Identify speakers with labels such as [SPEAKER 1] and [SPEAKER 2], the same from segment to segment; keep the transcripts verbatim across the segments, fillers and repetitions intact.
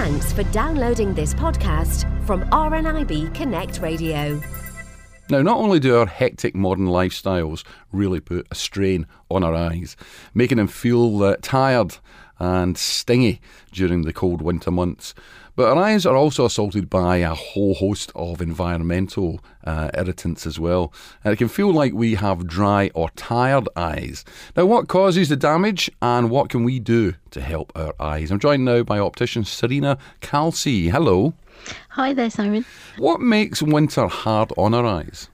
[SPEAKER 1] Thanks for downloading this podcast from R N I B Connect Radio.
[SPEAKER 2] Now, not only do our hectic modern lifestyles really put a strain on our eyes, making them feel uh, tired and stingy during the cold winter months, but our eyes are also assaulted by a whole host of environmental uh, irritants as well. And it can feel like we have dry or tired eyes. Now, what causes the damage and what can we do to help our eyes? I'm joined now by optician Serena Calci. Hello.
[SPEAKER 3] Hi there, Simon.
[SPEAKER 2] What makes winter hard on our eyes?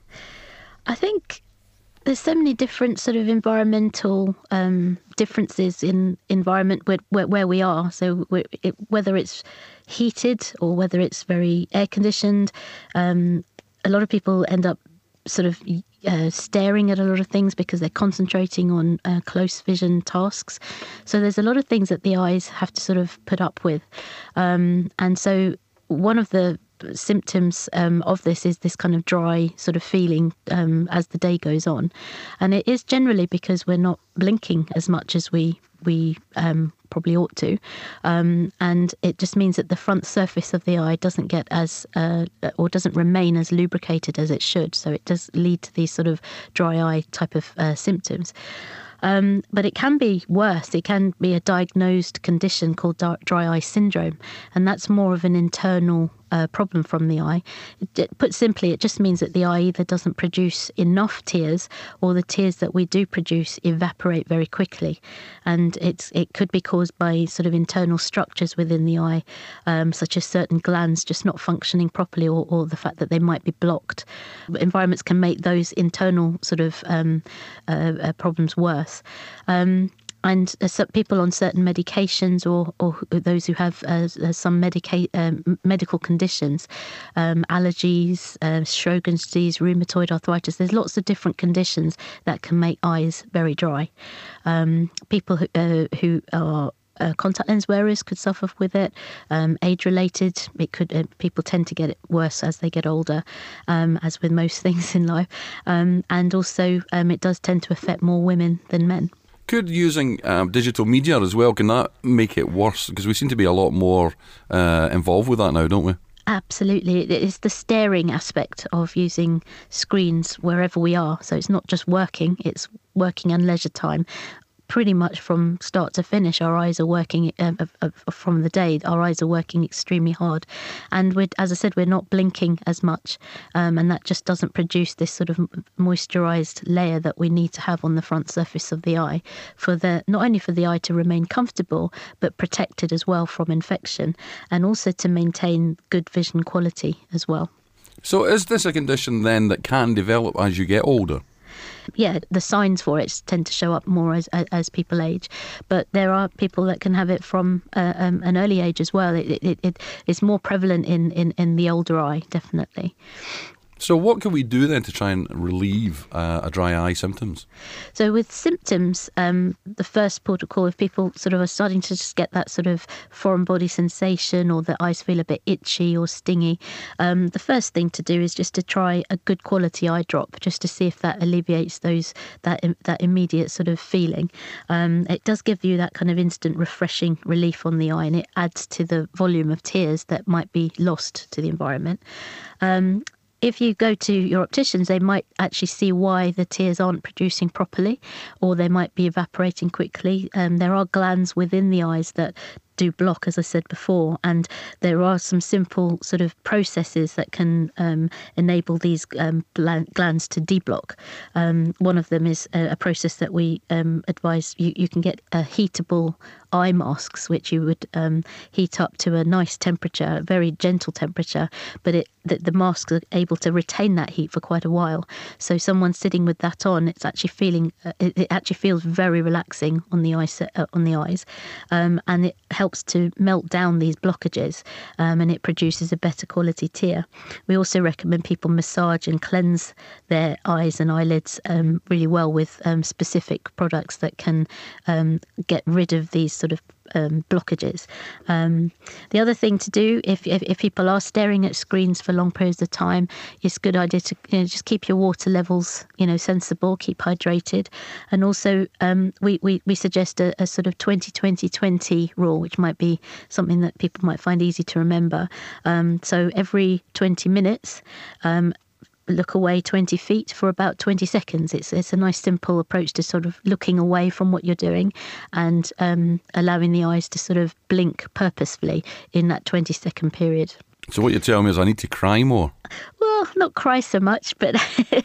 [SPEAKER 3] I think there's so many different sort of environmental um, differences in environment where, where, where we are. So we're, it, whether it's heated or whether it's very air conditioned, um, a lot of people end up sort of uh, staring at a lot of things because they're concentrating on uh, close vision tasks. So there's a lot of things that the eyes have to sort of put up with. Um, and so one of the symptoms um, of this is this kind of dry sort of feeling um, as the day goes on, and it is generally because we're not blinking as much as we we um, probably ought to, um, and it just means that the front surface of the eye doesn't get as uh, or doesn't remain as lubricated as it should, so it does lead to these sort of dry eye type of uh, symptoms. Um, but it can be worse. It can be a diagnosed condition called dry eye syndrome, and that's more of an internal uh, problem from the eye. It, it, put simply, it just means that the eye either doesn't produce enough tears, or the tears that we do produce evaporate very quickly, and it's it could be caused by sort of internal structures within the eye, um, such as certain glands just not functioning properly, or, or the fact that they might be blocked. Environments can make those internal sort of um, uh, uh, problems worse. Um, and uh, so people on certain medications, or, or those who have uh, some medica- um, medical conditions, um, allergies, uh, Sjogren's disease, rheumatoid arthritis, there's lots of different conditions that can make eyes very dry. Um, people who, uh, who are Uh, contact lens wearers could suffer with it. Um, age-related, it could. Uh, people tend to get it worse as they get older, um, as with most things in life. Um, and also, um, it does tend to affect more women than men.
[SPEAKER 2] Could using um, digital media as well, can that make it worse? Because we seem to be a lot more uh, involved with that now, don't we?
[SPEAKER 3] Absolutely. It's the staring aspect of using screens wherever we are. So it's not just working, it's working and leisure time. Pretty much from start to finish, our eyes are working um, uh, uh, from the day. Our eyes are working extremely hard, and we're, as I said, we're not blinking as much, um, and that just doesn't produce this sort of moisturised layer that we need to have on the front surface of the eye for the not only for the eye to remain comfortable but protected as well from infection, and also to maintain good vision quality as well.
[SPEAKER 2] So, is this a condition then that can develop as you get older?
[SPEAKER 3] Yeah, the signs for it tend to show up more as as people age, but there are people that can have it from uh, um, an early age as well. It, it, it it's more prevalent in, in, in the older eye, definitely.
[SPEAKER 2] So what can we do then to try and relieve uh, a dry eye symptoms?
[SPEAKER 3] So with symptoms, um, the first protocol, if people sort of are starting to just get that sort of foreign body sensation, or the eyes feel a bit itchy or stingy, um, the first thing to do is just to try a good quality eye drop, just to see if that alleviates those that that immediate sort of feeling. Um, it does give you that kind of instant refreshing relief on the eye, and it adds to the volume of tears that might be lost to the environment. Um, If you go to your opticians, they might actually see why the tears aren't producing properly, or they might be evaporating quickly. Um, there are glands within the eyes that do block, as I said before, and there are some simple sort of processes that can um, enable these um, glands to deblock. Um, one of them is a, a process that we um, advise. You, you can get uh, heatable eye masks, which you would um, heat up to a nice temperature, a very gentle temperature, but it the, the masks are able to retain that heat for quite a while. So someone sitting with that on, it's actually feeling uh, it, it actually feels very relaxing on the eye uh, on the eyes, um, and it helps helps to melt down these blockages, um, and it produces a better quality tear. We also recommend people massage and cleanse their eyes and eyelids um, really well with um, specific products that can um, get rid of these sort of um, blockages. Um, the other thing to do if, if if people are staring at screens for long periods of time, it's a good idea to you know, just keep your water levels you know sensible, keep hydrated, and also um, we, we we suggest a, a sort of twenty twenty twenty rule, which might be something that people might find easy to remember. Um, so every twenty minutes. Um, look away twenty feet for about twenty seconds. It's it's a nice simple approach to sort of looking away from what you're doing and um, allowing the eyes to sort of blink purposefully in that twenty second period.
[SPEAKER 2] So what you're telling me is I need to cry more?
[SPEAKER 3] Well, not cry so much, but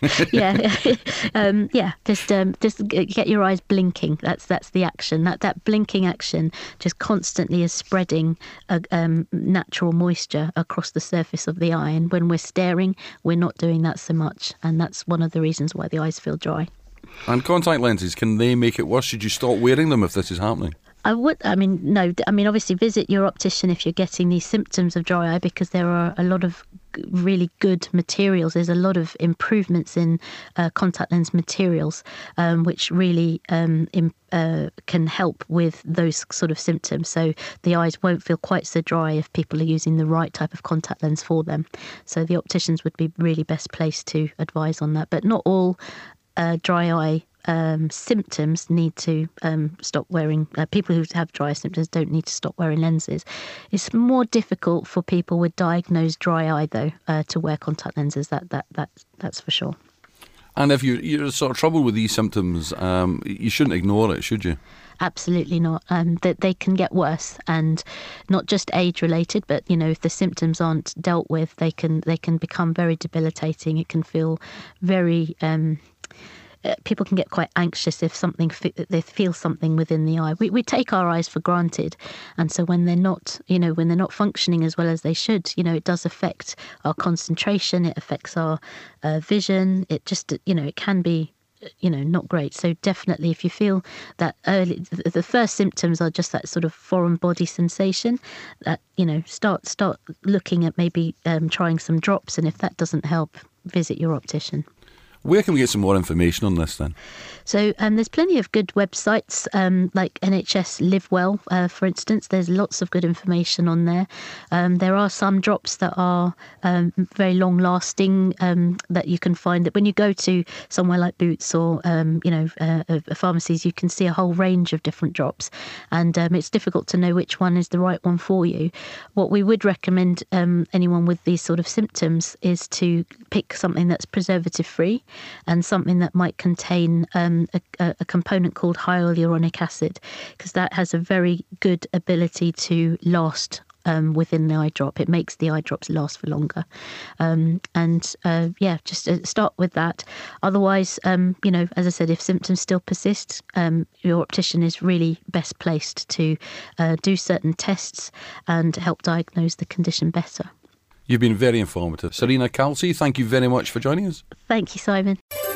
[SPEAKER 3] yeah, um, yeah, just um, just get your eyes blinking. That's that's the action. That that blinking action just constantly is spreading a, um, natural moisture across the surface of the eye. And when we're staring, we're not doing that so much, and that's one of the reasons why the eyes feel dry.
[SPEAKER 2] And contact lenses, can they make it worse? Should you stop wearing them if this is happening?
[SPEAKER 3] I would, I mean, no, I mean, obviously visit your optician if you're getting these symptoms of dry eye, because there are a lot of really good materials. There's a lot of improvements in uh, contact lens materials, um, which really um, im- uh, can help with those sort of symptoms. So the eyes won't feel quite so dry if people are using the right type of contact lens for them. So the opticians would be really best placed to advise on that. But not all uh, dry eye Um, symptoms need to um, stop wearing. Uh, people who have dry eye symptoms don't need to stop wearing lenses. It's more difficult for people with diagnosed dry eye, though, uh, to wear contact lenses. That that that that's for sure.
[SPEAKER 2] And if you, you're sort of troubled with these symptoms, um, you shouldn't ignore it, should you?
[SPEAKER 3] Absolutely not. Um, that they can get worse, and not just age-related, but you know, if the symptoms aren't dealt with, they can they can become very debilitating. It can feel very. Um, Uh, people can get quite anxious if something they feel something within the eye. We we take our eyes for granted, and so when they're not, you know, when they're not functioning as well as they should, you know, it does affect our concentration. It affects our uh, vision. It just, you know, it can be, you know, not great. So definitely, if you feel that early, the first symptoms are just that sort of foreign body sensation, that you know, start start looking at maybe um, trying some drops, and if that doesn't help, visit your optician.
[SPEAKER 2] Where can we get some more information on this then?
[SPEAKER 3] So um, there's plenty of good websites um, like N H S Live Well, uh, for instance. There's lots of good information on there. Um, there are some drops that are um, very long lasting um, that you can find. That when you go to somewhere like Boots or um, you know uh, pharmacies, you can see a whole range of different drops, and um, it's difficult to know which one is the right one for you. What we would recommend um, anyone with these sort of symptoms is to pick something that's preservative free, and something that might contain um, a, a component called hyaluronic acid, because that has a very good ability to last um, within the eye drop. It makes the eye drops last for longer. Um, and uh, yeah, just uh, start with that. Otherwise, um, you know, as I said, if symptoms still persist, um, your optician is really best placed to uh, do certain tests and help diagnose the condition better.
[SPEAKER 2] You've been very informative. Serena Calci, thank you very much for joining us.
[SPEAKER 3] Thank you, Simon.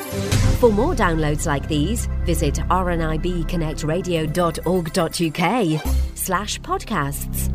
[SPEAKER 1] For more downloads like these, visit r n i b connect radio dot org dot u k slash podcasts.